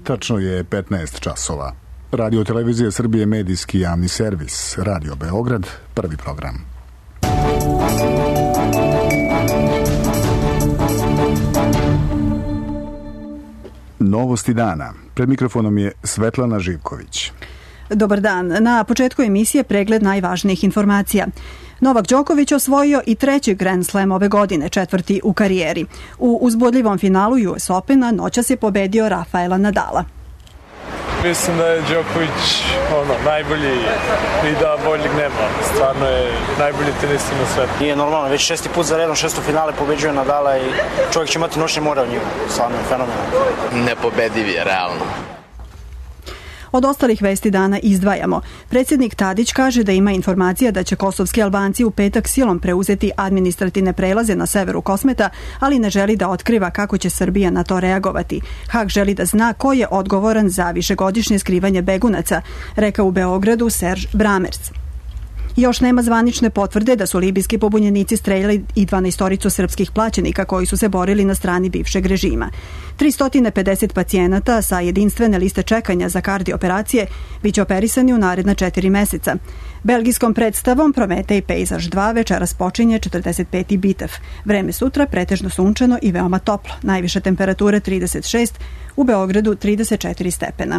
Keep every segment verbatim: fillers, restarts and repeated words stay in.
Tačno je petnaest časova. Radio Televizija Srbije, medijski javni servis, Radio Beograd, prvi program. Novosti dana. Pred mikrofonom je Svetlana Živković. Dobar dan. Na početku emisije pregled najvažnijih informacija. Novak Đoković osvojio i treći Grand Slam ove godine, četvrti u karijeri. U uzbudljivom finalu U S Opena noćas je pobedio Rafaela Nadala. Mislim da je Đoković ono, najbolji i da boljeg nema. Stvarno je najbolji tenista na svetu. Nije normalno, već šesti put za redom, šesto finale pobeđuje Nadala i čovjek će imati noćne more od njega. Stvarno je fenomenalno. Nepobediv je, realno. Od ostalih vesti dana izdvajamo. Predsjednik Tadić kaže da ima informacija da će kosovski Albanci u petak silom preuzeti administrativne prelaze na severu Kosmeta, ali ne želi da otkriva kako će Srbija na to reagovati. Hag želi da zna ko je odgovoran za višegodišnje skrivanje begunaca, rekao u Beogradu Serž Bramerc. Još nema zvanične potvrde da su libijski pobunjenici streljali i dvanaestoricu srpskih plaćenika koji su se borili na strani bivšeg režima. tristo pedeset pacijenata sa jedinstvene liste čekanja za kardio-operacije biće operisani u naredna četiri meseca. Belgijskom predstavom Prometej Pejzaž dva večeras počinje četrdeset peti bitev. Vreme sutra pretežno sunčano i veoma toplo. Najviše temperature trideset šest, u Beogradu trideset četiri stepena.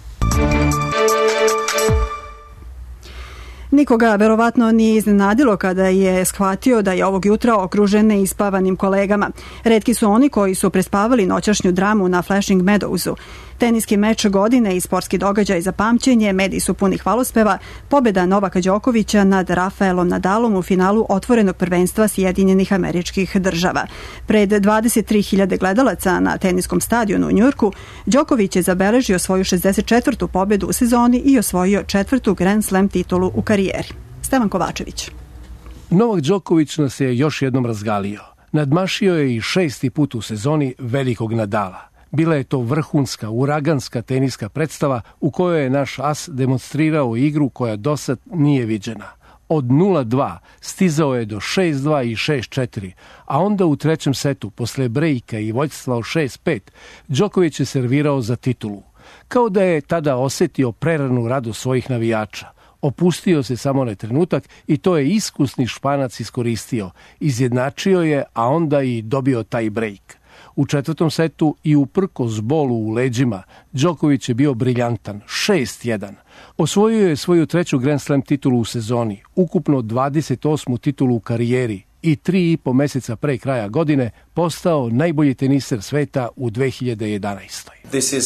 Nikoga verovatno nije iznenadilo kada je shvatio da je ovog jutra okružen neispavanim kolegama. Retki su oni koji su prespavali noćašnju dramu na Flushing Meadowsu. Teniski meč godine i sportski događaj za pamćenje, mediji su puni hvalospeva, pobjeda Novaka Đokovića nad Rafaelom Nadalom u finalu otvorenog prvenstva Sjedinjenih Američkih Država. Pred dvadeset tri hiljade gledalaca na teniskom stadionu u Njujorku, Đoković je zabeležio svoju šezdeset četvrtu pobjedu u sezoni i osvojio četvrtu Grand Slam titulu u karijeri. Stevan Kovačević. Novak Đoković nas je još jednom razgalio. Nadmašio je i šesti put u sezoni velikog Nadala. Bila je to vrhunska, uraganska teniska predstava u kojoj je naš as demonstrirao igru koja dosad nije viđena. Od nula dva stizao je do šest dva i šest četiri, a onda u trećem setu, posle brejka i vođstva od šest pet, Đoković je servirao za titulu. Kao da je tada osetio preranu radost svojih navijača. Opustio se samo na trenutak i to je iskusni Španac iskoristio. Izjednačio je, a onda i dobio taj brejk. U četvrtom setu i uprkos bolu u leđima, Đoković je bio briljantan, šest jedan. Osvojio je svoju treću Grand Slam titulu u sezoni, ukupno dvadeset osmu titulu u karijeri i tri i po meseca pre kraja godine postao najbolji teniser sveta u dve hiljade jedanaestoj.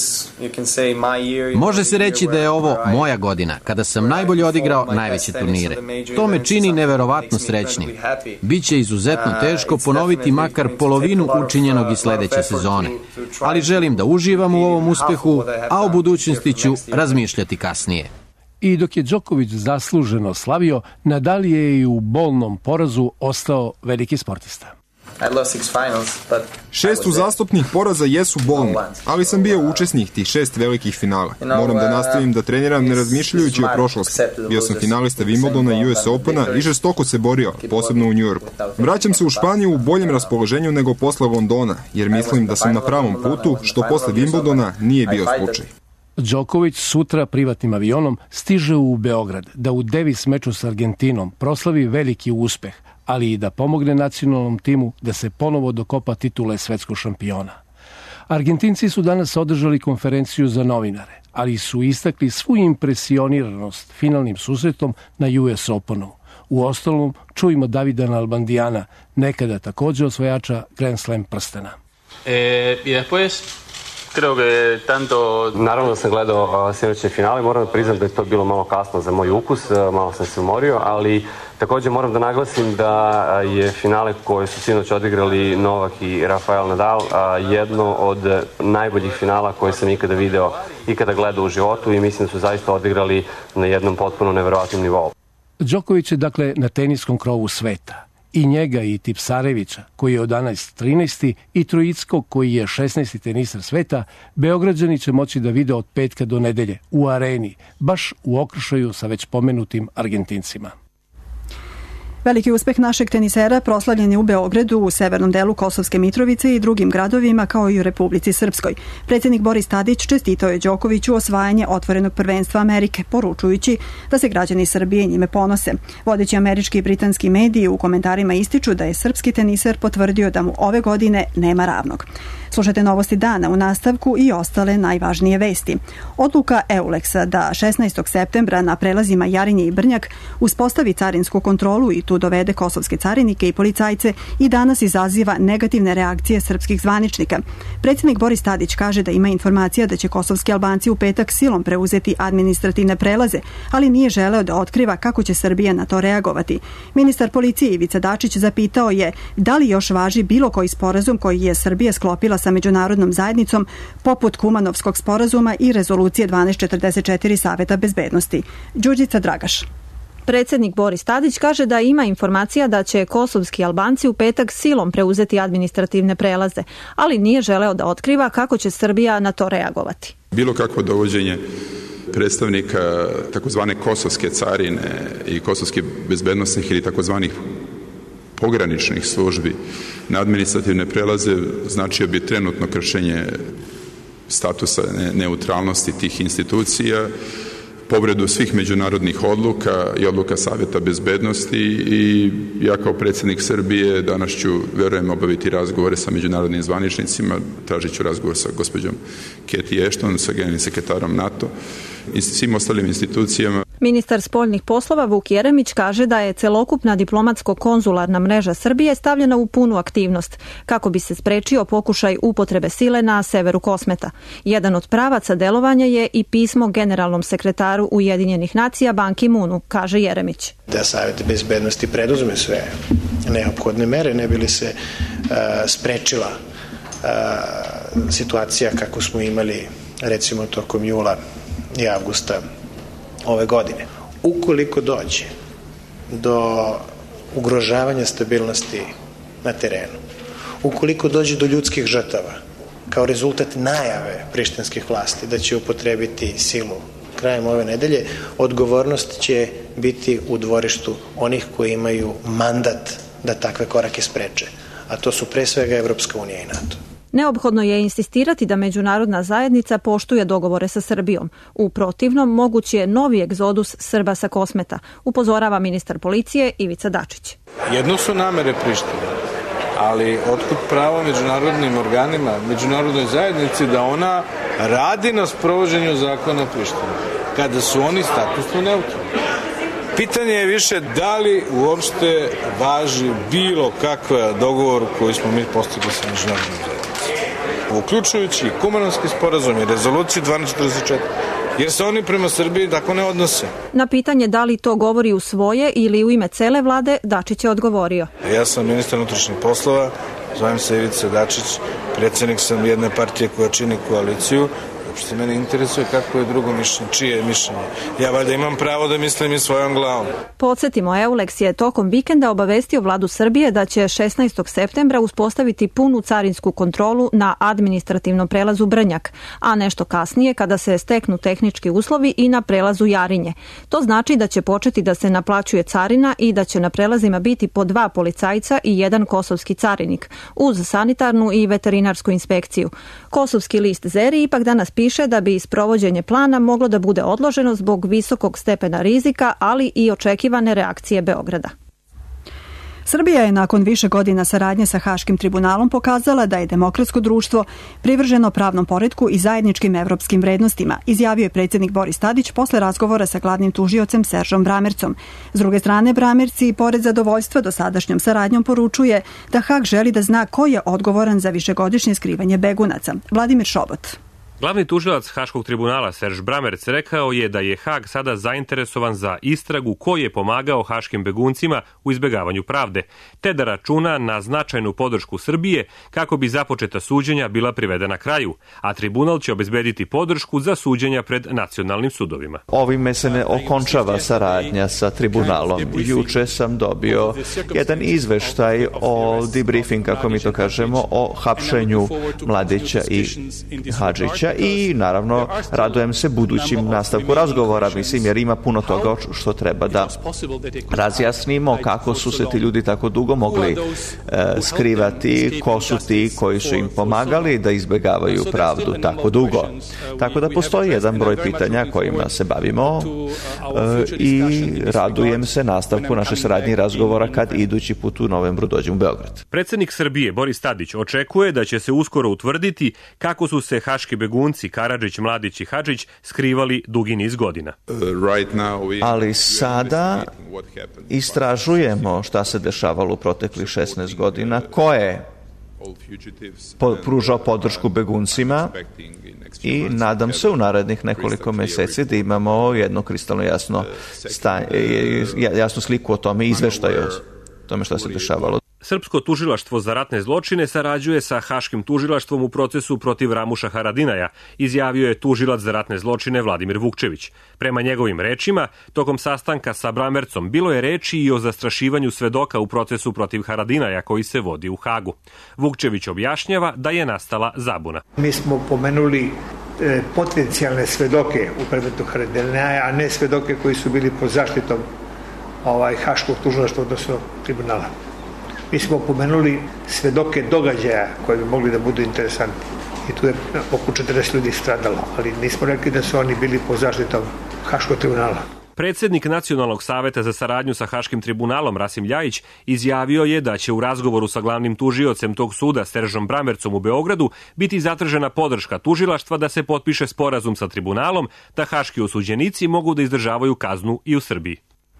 Može se reći da je ovo moja godina, kada sam najbolje odigrao najveće turnire. To me čini neverovatno srećnim. Biće izuzetno teško ponoviti makar polovinu učinjenog i sledeće sezone. Ali želim da uživam u ovom uspehu, a o budućnosti ću razmišljati kasnije. I dok je Đoković zasluženo slavio, Nadal je i u bolnom porazu ostao veliki sportista. Šest uzastopnih poraza jesu bolni, ali sam bio učesnik tih šest velikih finala. Moram da nastavim da treniram ne razmišljajući o prošlosti. Bio sam finalista Wimbledona i U S Opena i žestoko se borio, posebno u Njujorku. Vraćam se u Španiju u boljem raspoloženju nego posle Londona, jer mislim da sam na pravom putu, što posle Wimbledona nije bio slučaj. Đoković sutra privatnim avionom stiže u Beograd da u Davis meču s Argentinom proslavi veliki uspeh, ali i da pomogne nacionalnom timu da se ponovo dokopa titule svetskog šampiona. Argentinci su danas održali konferenciju za novinare, ali su istakli svu impresioniranost finalnim susretom na U S Openu. U ostalom, čujemo Davida Nalbandijana, nekada također osvajača Grand Slam prstena. E, i después... Naravno da sam gledao sinoćne finale, moram da priznam da je to bilo malo kasno za moj ukus, malo sam se umorio, ali također moram da naglasim da je finale koje su sinoć odigrali Novak i Rafael Nadal jedno od najboljih finala koje sam ikada video, ikada gledao u životu i mislim da su zaista odigrali na jednom potpuno neverovatnom nivou. Đoković je dakle na teniskom krovu sveta. I njega i Tipsarevića, koji je od danas trinaesti, i Trojickog, koji je šesnaesti teniser sveta, Beograđani će moći da vide od petka do nedelje u areni, baš u okršaju sa već pomenutim Argentincima. Veliki uspeh našeg tenisera proslavljen je u Beogradu, u severnom delu Kosovske Mitrovice i drugim gradovima, kao i u Republici Srpskoj. Predsjednik Boris Tadić čestitao je Đokoviću osvajanje otvorenog prvenstva Amerike, poručujući da se građani Srbije njime ponose. Vodeći američki i britanski mediji u komentarima ističu da je srpski teniser potvrdio da mu ove godine nema ravnog. Slušajte novosti dana u nastavku i ostale najvažnije vesti. Odluka Euleksa da šesnaestog septembra na prelazima Jarinje i Brnjak uspostavi carinsku kontrolu i tu dovede kosovske carinike i policajce i danas izaziva negativne reakcije srpskih zvaničnika. Predsjednik Boris Tadić kaže da ima informacija da će kosovski Albanci u petak silom preuzeti administrativne prelaze, ali nije želeo da otkriva kako će Srbija na to reagovati. Ministar policije Ivica Dačić zapitao je da li još važi bilo koji sporazum koji je Srbija sklopila sa međunarodnom zajednicom, poput Kumanovskog sporazuma i rezolucije dvanaest četrdeset četiri Saveta bezbednosti. Đurđica Dragaš. Predsjednik Boris Tadić kaže da ima informacija da će kosovski Albanci u petak silom preuzeti administrativne prelaze, ali nije želeo da otkriva kako će Srbija na to reagovati. Bilo kakvo dovođenje predstavnika takozvane kosovske carine i kosovskih bezbednostnih ili takozvanih pograničnih službi na administrativne prelaze značio bi trenutno kršenje statusa neutralnosti tih institucija, povredu svih međunarodnih odluka i odluka Saveta bezbednosti i ja kao predsjednik Srbije danas ću, verujem, obaviti razgovore sa međunarodnim zvaničnicima, tražit ću razgovor sa gospođom Cathy Ashton, sa generalnim sekretarom NATO i svim ostalim institucijama. Ministar spoljnih poslova Vuk Jeremić kaže da je celokupna diplomatsko-konzularna mreža Srbije stavljena u punu aktivnost kako bi se sprečio pokušaj upotrebe sile na severu Kosmeta. Jedan od pravaca delovanja je i pismo generalnom sekretaru Ujedinjenih nacija Ban Ki-moonu, kaže Jeremić. Da Savet bezbednosti preduzme sve neophodne mere, ne bi li se uh, sprečila uh, situacija kako smo imali recimo tokom jula i avgusta ove godine. Ukoliko dođe do ugrožavanja stabilnosti na terenu, ukoliko dođe do ljudskih žrtava, kao rezultat najave prištinskih vlasti da će upotrebiti silu krajem ove nedelje, odgovornost će biti u dvorištu onih koji imaju mandat da takve korake spreče, a to su pre svega Evropska unija i NATO. Neophodno je insistirati da međunarodna zajednica poštuje dogovore sa Srbijom. U protivnom, moguć je novi egzodus Srba sa Kosmeta, upozorava ministar policije Ivica Dačić. Jedno su namere Prištine, ali otkud pravo međunarodnim organima, međunarodnoj zajednici da ona radi na sprovođenju zakona Prištine, kada su oni statusno neutralni. Pitanje je više da li uopšte važi bilo kakav dogovor koji smo mi postigli sa međunarodnom zajednicom, uključujući i Kumanovski sporazum i rezoluciju dvanaest četrdeset četiri, jer se oni prema Srbiji tako ne odnose. Na pitanje da li to govori u svoje ili u ime cele vlade, Dačić je odgovorio. Ja sam ministar unutrašnjih poslova, zovem se Ivica Dačić, predsjednik sam jedne partije koja čini koaliciju. Što mene interesuje kako je drugo mišljenje, čije je mišljenje. Ja valjda imam pravo da mislim i svojom glavom. Podsjetimo, Euleks je tokom vikenda obavestio vladu Srbije da će šesnaestog septembra uspostaviti punu carinsku kontrolu na administrativnom prelazu Brnjak, a nešto kasnije kada se steknu tehnički uslovi i na prelazu Jarinje. To znači da će početi da se naplaćuje carina i da će na prelazima biti po dva policajca i jedan kosovski carinik, uz sanitarnu i veterinarsku inspekciju. Kosovski list Zeri ipak danas piše da bi sprovođenje plana moglo da bude odloženo zbog visokog stepena rizika, ali i očekivane reakcije Beograda. Srbija je nakon više godina saradnje sa Haškim tribunalom pokazala da je demokratsko društvo privrženo pravnom poretku i zajedničkim evropskim vrednostima, izjavio je predsjednik Boris Tadić posle razgovora sa glavnim tužiocem Seržom Bramercom. S druge strane, Bramerci, pored zadovoljstva dosadašnjom saradnjom, poručuje da Hag želi da zna ko je odgovoran za višegodišnje skrivanje begunaca. Vladimir Šobot. Glavni tužilac Haškog tribunala Serž Bramerc rekao je da je Hag sada zainteresovan za istragu ko je pomagao haškim beguncima u izbegavanju pravde, te da računa na značajnu podršku Srbije kako bi započeta suđenja bila privedena kraju, a tribunal će obezbediti podršku za suđenja pred nacionalnim sudovima. Ovime se ne okončava saradnja sa tribunalom. Juče sam dobio jedan izveštaj o debriefing, kako mi to kažemo, o hapšenju Mladića i Hadžića. događa i naravno radujem se budućim nastavku razgovora, mislim, jer ima puno toga što treba da razjasnimo, kako su se ti ljudi tako dugo mogli e, skrivati, ko su ti koji su im pomagali da izbjegavaju pravdu tako dugo. Tako da postoji jedan broj pitanja kojima se bavimo e, i radujem se nastavku naše saradnje i razgovora kad idući put u novembru dođem u Beograd. Predsjednik Srbije Boris Tadić očekuje da će se uskoro utvrditi kako su se haški begunci Karadžić, Mladić i Hadžić skrivali dugi niz godina. Ali sada istražujemo šta se dešavalo u proteklih šesnaest godina, ko je pružao podršku beguncima i nadam se u narednih nekoliko meseci da imamo jedno kristalno jasno stanje, jasnu sliku o tome i izveštaju o tome šta se dešavalo. Srpsko tužilaštvo za ratne zločine sarađuje sa Haškim tužilaštvom u procesu protiv Ramuša Haradinaja, izjavio je tužilac za ratne zločine Vladimir Vukčević. Prema njegovim rečima, tokom sastanka sa Bramercom bilo je reči i o zastrašivanju svedoka u procesu protiv Haradinaja koji se vodi u Hagu. Vukčević objašnjava da je nastala zabuna. Mi smo pomenuli e, potencijalne svedoke u predmetu Haradinaja, a ne svedoke koji su bili pod zaštitom ovaj, Haškog tužilaštva, odnosno tribunala. Mi smo pomenuli svedoke događaja koji bi mogli da budu interesantni. I tu je oko četrdeset ljudi stradalo, ali nismo rekli da su oni bili pod zaštitom Haškog tribunala. Predsjednik Nacionalnog saveta za saradnju sa Haškim tribunalom Rasim Ljajić izjavio je da će u razgovoru sa glavnim tužiocem tog suda Seržom Bramercom u Beogradu biti zatražena podrška tužilaštva da se potpiše sporazum sa tribunalom da haški osuđenici mogu da izdržavaju kaznu i u Srbiji.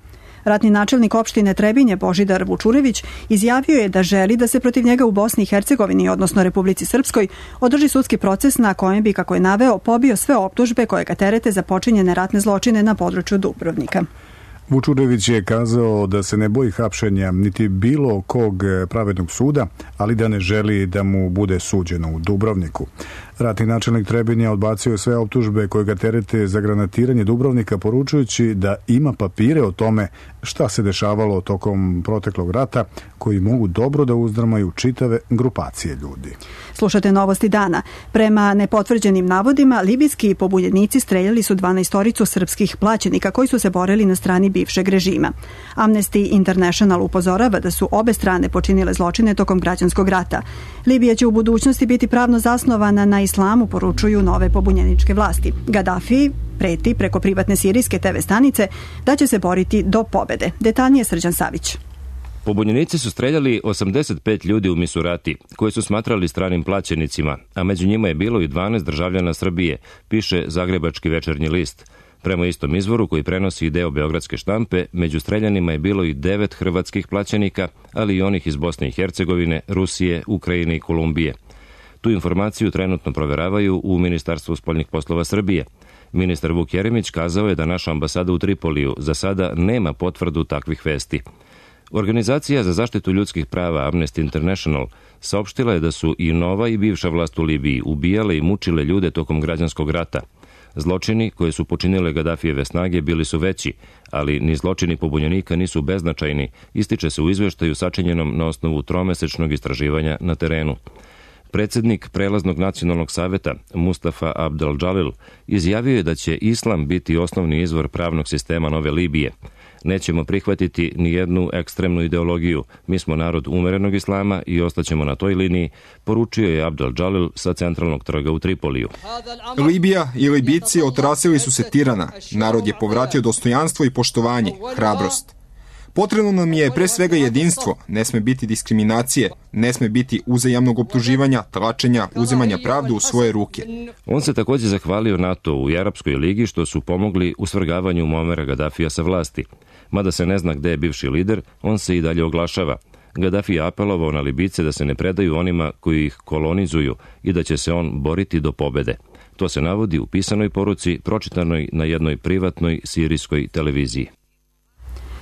Ratni načelnik opštine Trebinje Božidar Vučurević izjavio je da želi da se protiv njega u Bosni i Hercegovini, odnosno Republici Srpskoj, održi sudski proces na kojem bi, kako je naveo, pobio sve optužbe koje ga terete za počinjene ratne zločine na području Dubrovnika. Vučurević je kazao da se ne boji hapšenja niti bilo kog pravednog suda, ali da ne želi da mu bude suđeno u Dubrovniku. Ratni načelnik Trebinja odbacio je sve optužbe koje ga terete za granatiranje Dubrovnika, poručujući da ima papire o tome šta se dešavalo tokom proteklog rata, koji mogu dobro da uzdrmaju čitave grupacije ljudi. Slušate novosti dana. Prema nepotvrđenim navodima, libijski pobunjenici streljali su dvanaestoricu srpskih plaćenika koji su se borili na strani bivšeg režima. Amnesty International upozorava da su obe strane počinile zločine tokom građanskog rata. Libija će u budućnosti biti pravno zasnovana na islamu, poručuju nove pobunjeničke vlasti. Gaddafi preti preko privatne sirijske te ve stanice da će se boriti do pobede. Detaljnije Srđan Savić. Pobunjenici su streljali osamdeset pet ljudi u Misurati, koji su smatrali stranim plaćenicima, a među njima je bilo i dvanaest državljana Srbije, piše Zagrebački večernji list. Prema istom izvoru koji prenosi i deo beogradske štampe, među streljanima je bilo i devet hrvatskih plaćenika, ali i onih iz Bosne i Hercegovine, Rusije, Ukrajine i Kolumbije. Tu informaciju trenutno proveravaju u Ministarstvu spoljnih poslova Srbije. Ministar Vuk Jeremić kazao je da naša ambasada u Tripoliju za sada nema potvrdu takvih vesti. Organizacija za zaštitu ljudskih prava Amnesty International saopštila je da su i nova i bivša vlast u Libiji ubijale i mučile ljude tokom građanskog rata. Zločini koje su počinile Gaddafijeve snage bili su veći, ali ni zločini pobunjenika nisu beznačajni, ističe se u izveštaju sačinjenom na osnovu tromesečnog istraživanja na terenu. Predsjednik Prelaznog nacionalnog saveta Mustafa Abdel Džalil izjavio je da će islam biti osnovni izvor pravnog sistema nove Libije. Nećemo prihvatiti ni jednu ekstremnu ideologiju. Mi smo narod umerenog islama i ostaćemo na toj liniji, poručio je Abdel Džalil sa centralnog trga u Tripoliju. Libija i Libijci otrasili su se tirana. Narod je povratio dostojanstvo i poštovanje, hrabrost. Potrebno nam je pre svega jedinstvo, ne sme biti diskriminacije, ne sme biti uzajamnog optuživanja, tlačenja, uzimanja pravde u svoje ruke. On se također zahvalio NATO-u i Arapskoj ligi što su pomogli u svrgavanju Muamera Gaddafija sa vlasti. Mada se ne zna gde je bivši lider, on se i dalje oglašava. Gaddafi je apelovao na Libijce da se ne predaju onima koji ih kolonizuju i da će se on boriti do pobede. To se navodi u pisanoj poruci pročitanoj na jednoj privatnoj sirijskoj televiziji.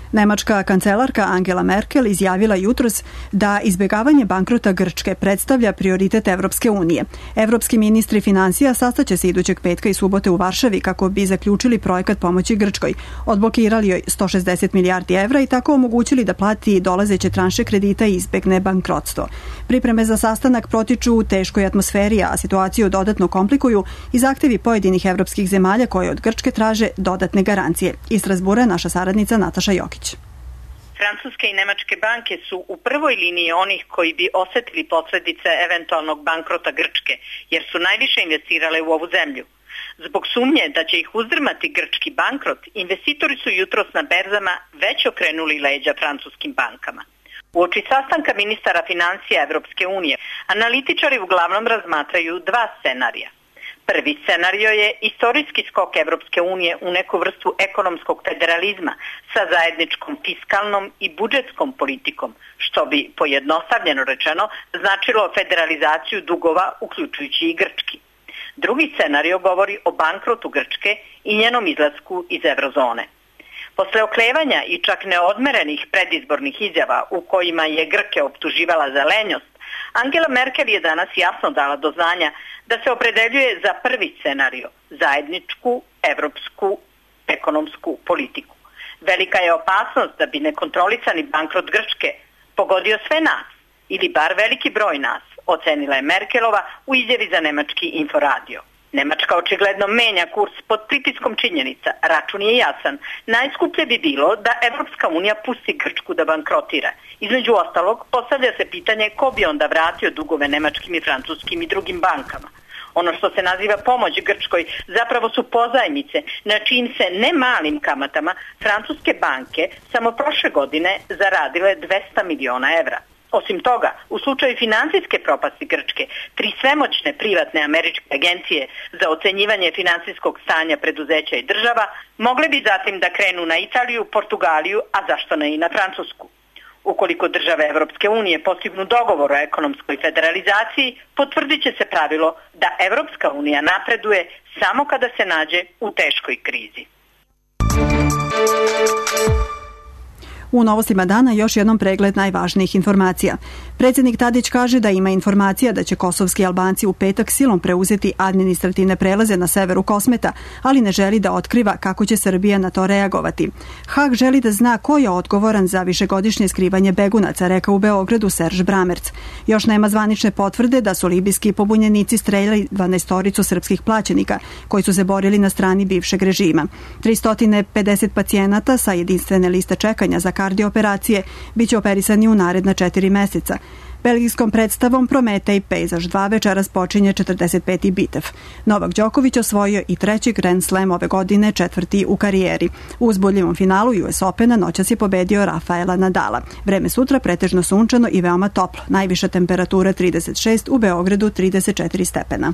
Nemačka kancelarka Angela Merkel izjavila jutros da izbjegavanje bankrota Grčke predstavlja prioritet Evropske unije. Evropski ministri finansija sastaće se idućeg petka i subote u Varšavi kako bi zaključili projekat pomoći Grčkoj, odblokirali joj sto šezdeset milijardi evra i tako omogućili da plati dolazeće tranše kredita i izbegne bankrotstvo. Pripreme za sastanak protiču u teškoj atmosferi, a situaciju dodatno komplikuju i zahtevi pojedinih evropskih zemalja koje od Grčke traže dodatne garancije. Iz Strasbura naša saradnica Nataša Jokić. Francuske i nemačke banke su u prvoj liniji onih koji bi osetili posledice eventualnog bankrota Grčke, jer su najviše investirale u ovu zemlju. Zbog sumnje da će ih uzdrmati grčki bankrot, investitori su jutros na berzama već okrenuli leđa francuskim bankama. Uoči sastanka ministara financija Evropske unije, analitičari uglavnom razmatraju dva scenarija. Prvi scenario je istorijski skok Evropske unije u neku vrstu ekonomskog federalizma sa zajedničkom fiskalnom i budžetskom politikom, što bi, pojednostavljeno rečeno, značilo federalizaciju dugova, uključujući i grčki. Drugi scenario govori o bankrotu Grčke i njenom izlasku iz eurozone. Posle oklevanja i čak neodmerenih predizbornih izjava u kojima je Grke optuživala za lenjost, Angela Merkel je danas jasno dala do znanja da se opredeljuje za prvi scenario, zajedničku evropsku ekonomsku politiku. Velika je opasnost da bi nekontrolisani bankrot Grčke pogodio sve nas, ili bar veliki broj nas, ocenila je Merkelova u izjavi za nemački Inforadio. Nemačka očigledno menja kurs pod pritiskom činjenica. Račun je jasan. Najskuplje bi bilo da Evropska unija pusti Grčku da bankrotira. Između ostalog, postavlja se pitanje ko bi onda vratio dugove nemačkim i francuskim i drugim bankama. Ono što se naziva pomoć Grčkoj zapravo su pozajmice, na čijim se ne malim kamatama francuske banke samo prošle godine zaradile dvesta miliona evra. Osim toga, u slučaju finansijske propasti Grčke, tri svemoćne privatne američke agencije za ocenjivanje finansijskog stanja preduzeća i država mogle bi zatim da krenu na Italiju, Portugaliju, a zašto ne i na Francusku. Ukoliko države Evropske unije postignu dogovor o ekonomskoj federalizaciji, potvrdit će se pravilo da Evropska unija napreduje samo kada se nađe u teškoj krizi. U novostima dana još jednom pregled najvažnijih informacija. Predsjednik Tadić kaže da ima informacija da će kosovski Albanci u petak silom preuzeti administrativne prelaze na severu Kosmeta, ali ne želi da otkriva kako će Srbija na to reagovati. Hag želi da zna ko je odgovoran za višegodišnje skrivanje begunaca, rekao u Beogradu Serž Bramerc. Još nema zvanične potvrde da su libijski pobunjenici streljali dvanaestoricu srpskih plaćenika koji su se borili na strani bivšeg režima. tristo pedeset pacijenata sa jedinstvene liste čekanja za kardiooperacije biće operisani u naredna četiri meseca. Belgijskom predstavom Prometej Pejzaž dva večeras počinje četrdeset peti bitev. Novak Đoković osvojio i treći Grand Slam ove godine, četvrti u karijeri. U uzbudljivom finalu U S Opena noćas je pobedio Rafaela Nadala. Vreme sutra pretežno sunčano i veoma toplo. Najviša temperatura trideset šest, u Beogradu trideset četiri stepena.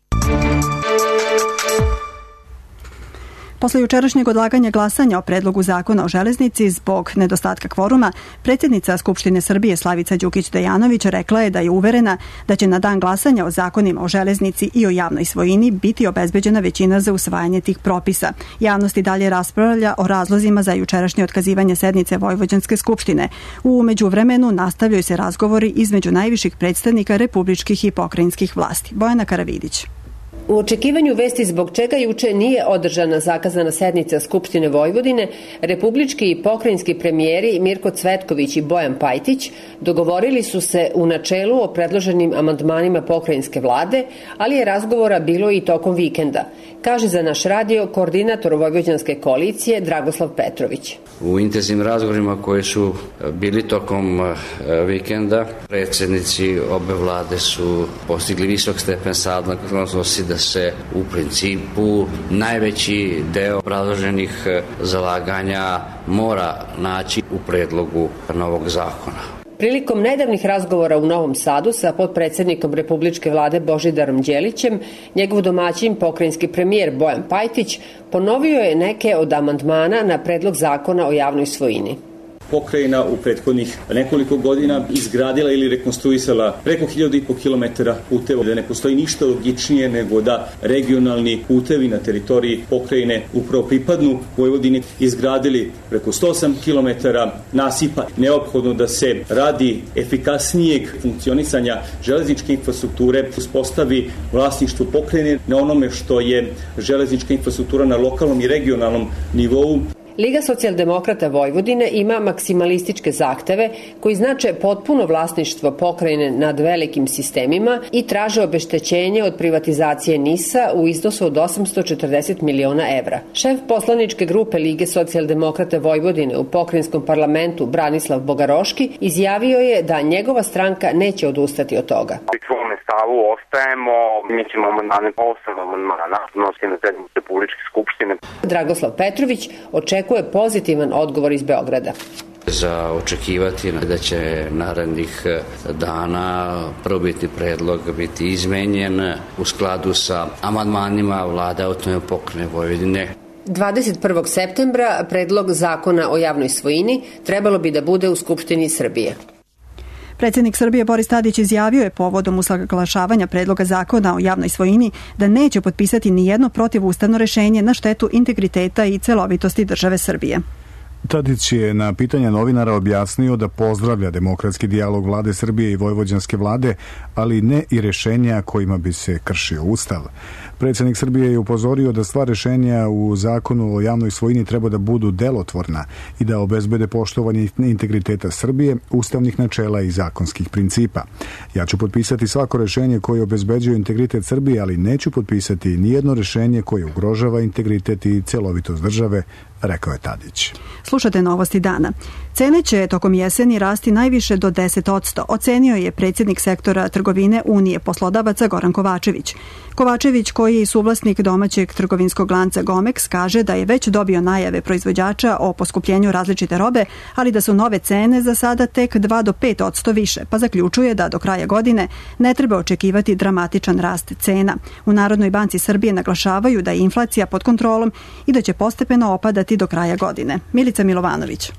Posle jučerašnjeg odlaganja glasanja o predlogu zakona o železnici zbog nedostatka kvoruma, predsjednica Skupštine Srbije Slavica Đukić-Dejanović rekla je da je uverena da će na dan glasanja o zakonima o železnici i o javnoj svojini biti obezbeđena većina za usvajanje tih propisa. Javnost i dalje raspravlja o razlozima za jučerašnje otkazivanje sednice Vojvođanske skupštine. U međuvremenu nastavljaju se razgovori između najviših predstavnika republičkih i pokrajinskih vlasti. Bojana Karavidić. U očekivanju vesti zbog čega juče nije održana zakazana sednica Skupštine Vojvodine, republički i pokrajinski premijeri Mirko Cvetković i Bojan Pajtić dogovorili su se u načelu o predloženim amandmanima pokrajinske vlade, ali je razgovora bilo i tokom vikenda, kaže za naš radio koordinator Vojvođanske koalicije Dragoslav Petrović. U intenzivnim razgovorima koji su bili tokom vikenda, predsjednici obe vlade su postigli visok stepen saglasnosti da se u principu najveći deo predloženih zalaganja mora naći u predlogu novog zakona. Prilikom nedavnih razgovora u Novom Sadu sa potpredsjednikom Republičke vlade Božidarom Đelićem, njegov domaćin pokrajinski premijer Bojan Pajtić ponovio je neke od amandmana na predlog zakona o javnoj svojini. Pokrajina u prethodnih nekoliko godina izgradila ili rekonstruisala preko hiljadu i po kilometara puteva, da ne postoji ništa logičnije nego da regionalni putevi na teritoriji pokrajine upravo pripadnu Vojvodini, izgradili preko sto osam kilometara nasipa. Neophodno da se radi efikasnijeg funkcionisanja železničke infrastrukture, uspostavi vlasništvo pokrajine na onome što je železnička infrastruktura na lokalnom i regionalnom nivou. Liga socijaldemokrata Vojvodine ima maksimalističke zahteve koji znače potpuno vlasništvo pokrajine nad velikim sistemima i traže obeštećenje od privatizacije NIS-a u iznosu od osamsto četrdeset miliona evra. Šef poslaničke grupe Lige socijaldemokrata Vojvodine u pokrajinskom parlamentu Branislav Bogaroški izjavio je da njegova stranka neće odustati od toga. Stavu ostajemo, mi ćemo amandmane osam amandmana nositi na sednici Republičke skupštine. Dragoslav Petrović očekuje pozitivan odgovor iz Beograda. Za očekivati da će narednih dana probitni predlog biti izmenjen u skladu sa amandmanima Vlade Autonomne pokrajine Vojvodine. dvadeset prvog septembra predlog zakona o javnoj svojini trebalo bi da bude u Skupštini Srbije. Predsjednik Srbije Boris Tadić izjavio je povodom usaglašavanja predloga zakona o javnoj svojini da neće potpisati nijedno protivustavno rešenje na štetu integriteta i celovitosti države Srbije. Tadić je na pitanje novinara objasnio da pozdravlja demokratski dijalog vlade Srbije i vojvođanske vlade, ali ne i rešenja kojima bi se kršio Ustav. Predsjednik Srbije je upozorio da sva rešenja u zakonu o javnoj svojini treba da budu delotvorna i da obezbede poštovanje integriteta Srbije, ustavnih načela i zakonskih principa. Ja ću potpisati svako rešenje koje obezbeđuje integritet Srbije, ali neću potpisati nijedno rešenje koje ugrožava integritet i celovitost države, rekao je Tadić. Slušate novosti dana. Cene će tokom jeseni rasti najviše do deset odsto, ocenio je predsjednik sektora trgovine Unije poslodavaca Goran Kovačević. Kovačević, koji je i suvlasnik domaćeg trgovinskog lanca Gomex, kaže da je već dobio najave proizvođača o poskupljenju različite robe, ali da su nove cene za sada tek dva do pet odsto više, pa zaključuje da do kraja godine ne treba očekivati dramatičan rast cena. U Narodnoj banci Srbije naglašavaju da je inflacija pod kontrolom i da će postepeno opadati do kraja godine. Milica Milovanović.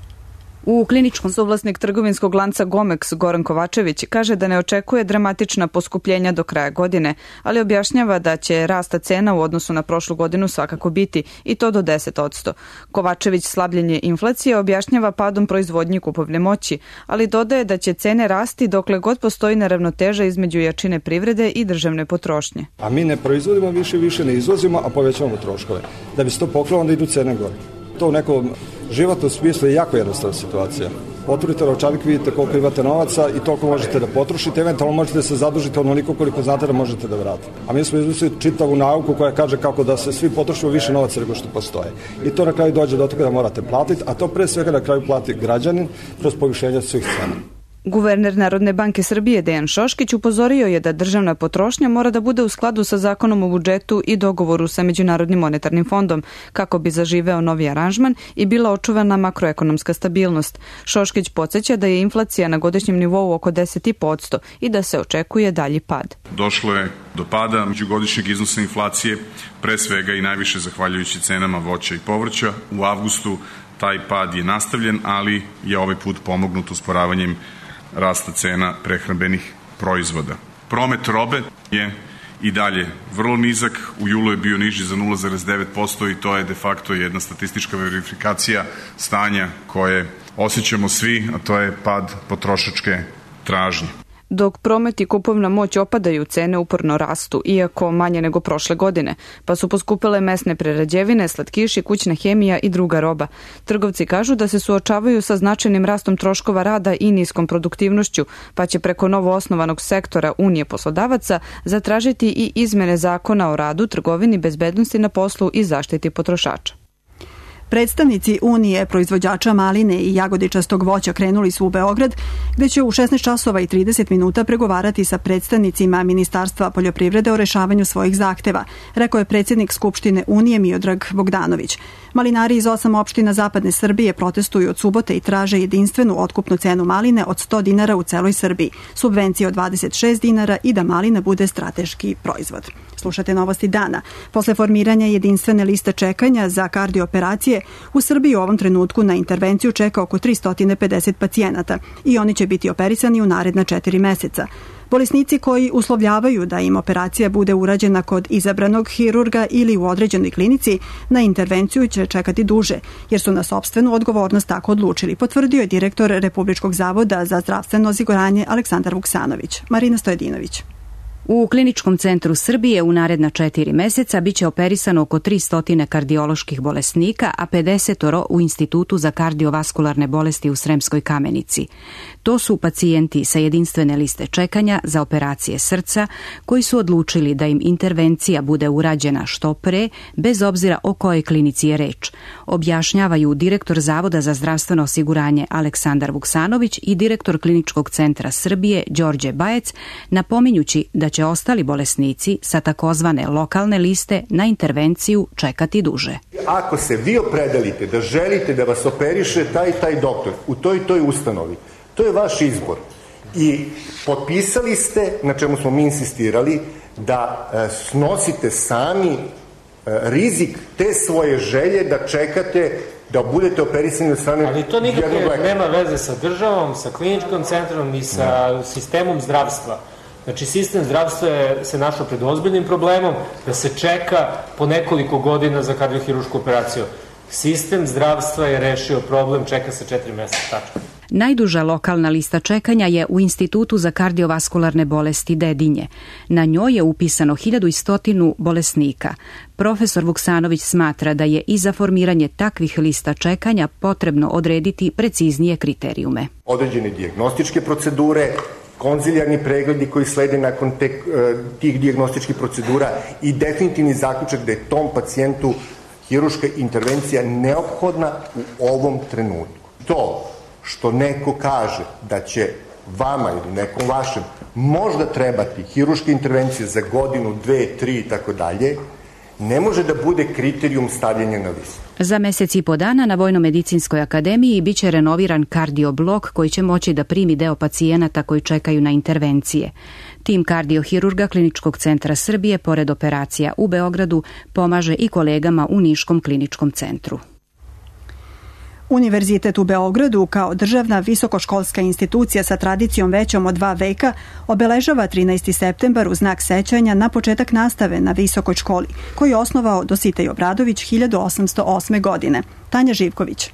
U kliničkom suvlasnik trgovinskog lanca Gomex Goran Kovačević kaže da ne očekuje dramatična poskupljenja do kraja godine, ali objašnjava da će rasta cena u odnosu na prošlu godinu svakako biti i to do deset odsto. Kovačević slabljenje inflacije objašnjava padom proizvodnje kupovne moći, ali dodaje da će cene rasti dokle god postoji neravnoteža između jačine privrede i državne potrošnje. A mi ne proizvodimo više, više ne izvozimo, a povećavamo troškove. Da bi se to pokrilo, onda idu cene gore. To u nekom životnom smislu je jako jednostavna situacija. Otvorite novčanik, vidite koliko imate novaca i toliko možete da potrošite, eventualno možete da se zadužite onoliko koliko znate da možete da vratite. A mi smo izmislili čitavu nauku koja kaže kako da se svi potrošimo više novaca nego što postoje. I to na kraju dođe do toga da morate platiti, a to pre svega na kraju plati građanin kroz povišenje svih cena. Guverner Narodne banke Srbije Dejan Šoškić upozorio je da državna potrošnja mora da bude u skladu sa zakonom o budžetu i dogovoru sa Međunarodnim monetarnim fondom kako bi zaživeo novi aranžman i bila očuvana makroekonomska stabilnost. Šoškić podsjeća da je inflacija na godišnjem nivou oko deset i po odsto i da se očekuje dalji pad. Došlo je do pada međugodišnjeg iznosa inflacije, pre svega i najviše zahvaljujući cenama voća i povrća. U avgustu taj pad je nastavljen, ali je ovaj put pomognut usporavanjem rasta cena prehrambenih proizvoda. Promet robe je i dalje vrlo nizak, u julu je bio niži za nula zarez devet posto i to je de facto jedna statistička verifikacija stanja koje osjećamo svi, a to je pad potrošačke tražnje. Dok promet i kupovna moć opadaju, cene uporno rastu, iako manje nego prošle godine, pa su poskupile mesne prerađevine, slatkiši, kućna hemija i druga roba. Trgovci kažu da se suočavaju sa značajnim rastom troškova rada i niskom produktivnošću, pa će preko novo osnovanog sektora Unije poslodavaca zatražiti i izmene zakona o radu, trgovini, bezbednosti na poslu i zaštiti potrošača. Predstavnici Unije proizvođača maline i jagodičastog voća krenuli su u Beograd, gde će u šesnaest časova i trideset minuta pregovarati sa predstavnicima Ministarstva poljoprivrede o rešavanju svojih zahteva, rekao je predsjednik Skupštine Unije Miodrag Bogdanović. Malinari iz osam opština zapadne Srbije protestuju od subote i traže jedinstvenu otkupnu cenu maline od sto dinara u celoj Srbiji, subvencije od dvadeset šest dinara i da malina bude strateški proizvod. Slušate novosti dana. Posle formiranja jedinstvene liste čekanja za kardiooperacije, bolesnike, u Srbiji u ovom trenutku na intervenciju čeka oko tristo pedeset pacijenata i oni će biti operisani u naredna četiri meseca. Bolesnici koji uslovljavaju da im operacija bude urađena kod izabranog hirurga ili u određenoj klinici, na intervenciju će čekati duže, jer su na sopstvenu odgovornost tako odlučili, potvrdio je direktor Republičkog zavoda za zdravstveno osiguranje Aleksandar Vuksanović. Marina Stojedinović. U Kliničkom centru Srbije u naredna četiri meseca biće operisano oko tristo kardioloških bolesnika, a pedeset u Institutu za kardiovaskularne bolesti u Sremskoj Kamenici. To su pacijenti sa jedinstvene liste čekanja za operacije srca, koji su odlučili da im intervencija bude urađena što pre, bez obzira o kojoj klinici je reč, objašnjavaju direktor Zavoda za zdravstveno osiguranje Aleksandar Vuksanović i direktor Kliničkog centra Srbije Đorđe Bajec, napominjući da će ostali bolesnici sa takozvane lokalne liste na intervenciju čekati duže. Ako se vi opredelite da želite da vas operiše taj taj doktor u toj toj ustanovi, to je vaš izbor. I potpisali ste, na čemu smo mi insistirali, da e, snosite sami e, rizik te svoje želje da čekate da budete operisani od strane... Ali to nikakve nema veze sa državom, sa kliničkom centrom i sa ne. sistemom zdravstva. Znači, sistem zdravstva je se našao pred ozbiljnim problemom da se čeka po nekoliko godina za kardiohirušku operaciju. Sistem zdravstva je rešio problem, čeka se četiri meseca, tačno. Najduža lokalna lista čekanja je u Institutu za kardiovaskularne bolesti Dedinje. Na njoj je upisano hiljadu sto bolesnika. Profesor Vuksanović smatra da je i za formiranje takvih lista čekanja potrebno odrediti preciznije kriterijume. Određene dijagnostičke procedure, konzilijarni pregledi koji slede nakon te, tih dijagnostičkih procedura i definitivni zaključak da je tom pacijentu hiruška intervencija neophodna u ovom trenutku. To što neko kaže da će vama ili nekom vašem možda trebati hiruška intervencija za godinu, dve, tri i tako dalje, ne može da bude kriterijum stavljanja na listu. Za mesec i po dana na Vojno-medicinskoj akademiji biće renoviran kardioblok koji će moći da primi deo pacijenata koji čekaju na intervencije. Tim kardiohirurga Kliničkog centra Srbije, pored operacija u Beogradu, pomaže i kolegama u Niškom kliničkom centru. Univerzitet u Beogradu, kao državna visokoškolska institucija sa tradicijom većom od dva veka, obeležava trinaesti septembar u znak sećanja na početak nastave na visokoj školi, koju je osnovao Dositej Obradović hiljadu osamsto osme. godine. Tanja Živković.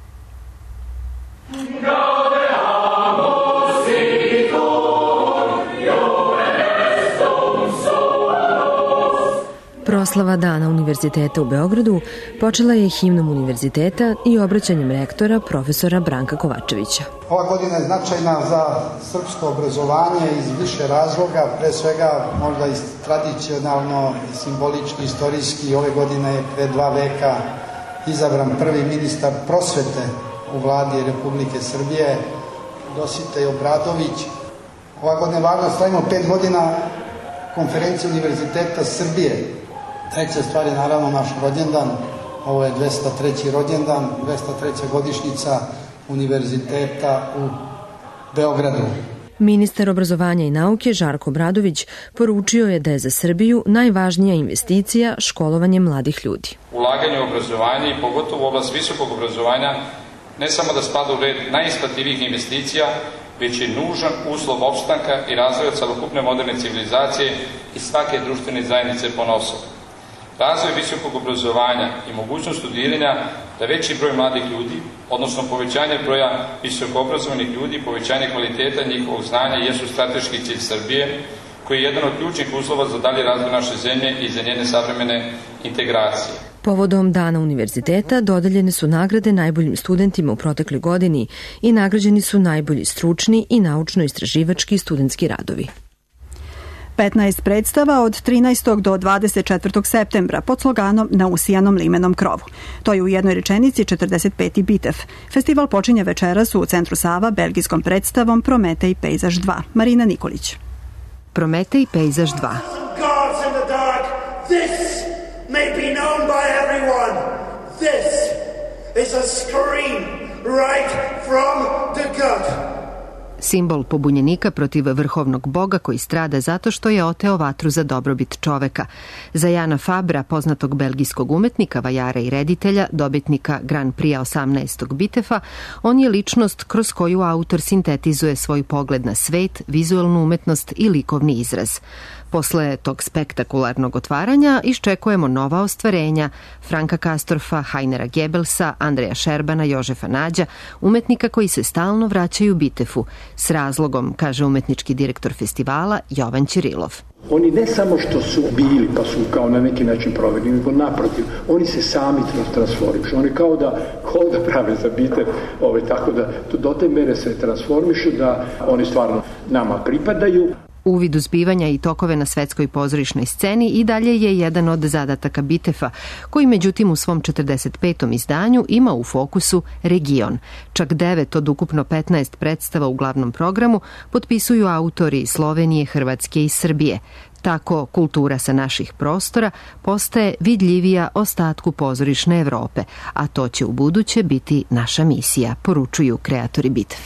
Proslava Dana Univerziteta u Beogradu počela je himnom univerziteta i obraćanjem rektora profesora Branka Kovačevića. Ova godina je značajna za srpsko obrazovanje iz više razloga, pre svega možda i tradicionalno, simbolički, istorijski. Ove godine je pre dva veka izabran prvi ministar prosvete u vladi Republike Srbije, Dositej Obradović. Ova godina je važno, slavimo pet godina konferencije Univerziteta Srbije. Treća stvar je naravno naš rođendan, ovo je dvesta treći rođendan, dvesta treća godišnjica Univerziteta u Beogradu. Ministar obrazovanja i nauke Žarko Obradović poručio je da je za Srbiju najvažnija investicija školovanje mladih ljudi. Ulaganje u obrazovanje i pogotovo u oblast visokog obrazovanja ne samo da spada u red najisplativijih investicija, već je nužan uslov opstanka i razvoja celokupne moderne civilizacije i svake društvene zajednice ponaosob. Razvoj visokog obrazovanja i mogućnost studiranja da veći broj mladih ljudi, odnosno povećanje broja visokoobrazovanih ljudi i povećanje kvaliteta njihovog znanja jesu strateški cilj Srbije, koji je jedan od ključnih uslova za dalji razvoj naše zemlje i za njene savremene integracije. Povodom Dana univerziteta dodeljene su nagrade najboljim studentima u protekloj godini i nagrađeni su najbolji stručni i naučno-istraživački studentski radovi. petnaest predstava od trinaestog do dvadeset četvrtog septembra pod sloganom Na usijanom limenom krovu. To je u jednoj rečenici četrdeset peti Bitev. Festival počinje večeras u Centru Sava belgijskom predstavom Prometej pejzaž dva. Marina Nikolić. Prometej pejzaž dva. May be known by everyone. This is a scream right from the gut. simbol pobunjenika protiv vrhovnog boga koji strada zato što je oteo vatru za dobrobit čoveka. Za Jana Fabra, poznatog belgijskog umetnika, vajara i reditelja, dobitnika Grand Prix osamnaestog Bitefa, on je ličnost kroz koju autor sintetizuje svoj pogled na svet, vizualnu umetnost i likovni izraz. Posle tog spektakularnog otvaranja iščekujemo nova ostvarenja Franka Kastorfa, Heinera Gebelsa, Andreja Šerbana, Jožefa Nađa, umetnika koji se stalno vraćaju Bitefu, s razlogom, kaže umetnički direktor festivala Jovan Ćirilov. Oni ne samo što su bili pa su kao na neki način provedeni, nego naprotiv, oni se sami transformišu. Oni kao da, kao da prave za Bitev, ovaj, tako da do te mere se transformišu da oni stvarno nama pripadaju. Uvid u zbivanja i tokove na svetskoj pozorišnoj sceni i dalje je jedan od zadataka Bitefa, koji međutim u svom četrdeset petom izdanju ima u fokusu region. Čak devet od ukupno petnaest predstava u glavnom programu potpisuju autori iz Slovenije, Hrvatske i Srbije. Tako kultura sa naših prostora postaje vidljivija ostatku pozorišne Evrope, a to će u buduće biti naša misija, poručuju kreatori Bitefa.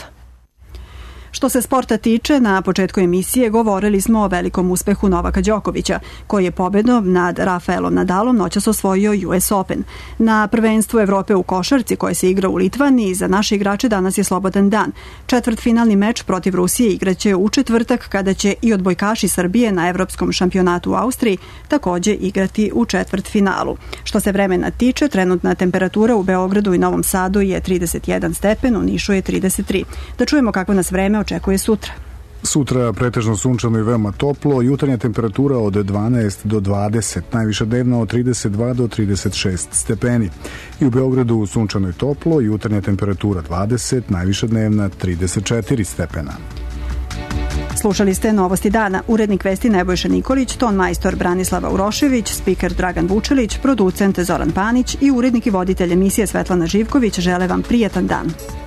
Što se sporta tiče, na početku emisije govorili smo o velikom uspehu Novaka Đokovića, koji je pobedom nad Rafaelom Nadalom noćas osvojio U S Open. Na prvenstvu Evrope u košarci koje se igra u Litvaniji za naše igrače danas je slobodan dan. Četvrtfinalni meč protiv Rusije igraće u četvrtak kada će i odbojkaši Srbije na Evropskom šampionatu u Austriji takođe igrati u četvrtfinalu. Što se vremena tiče, trenutna temperatura u Beogradu i Novom Sadu je trideset jedan stepen, u Nišu je trideset tri. Da čujemo kako nas vreme očekuje sutra. Sutra pretežno sunčano i veoma toplo, jutarnja temperatura od dvanaest do dvadeset, najviša dnevna od trideset dva do trideset šest stepeni. I u Beogradu sunčano i toplo, jutarnja temperatura dvadeset, najviša dnevna trideset četiri stepena. Slušali ste Novosti dana. Urednik vesti Nebojša Nikolić, ton majstor Branislava Urošević, spiker Dragan Vučelić, producent Zoran Panić i urednik i voditelj emisije Svetlana Živković žele vam prijatan dan.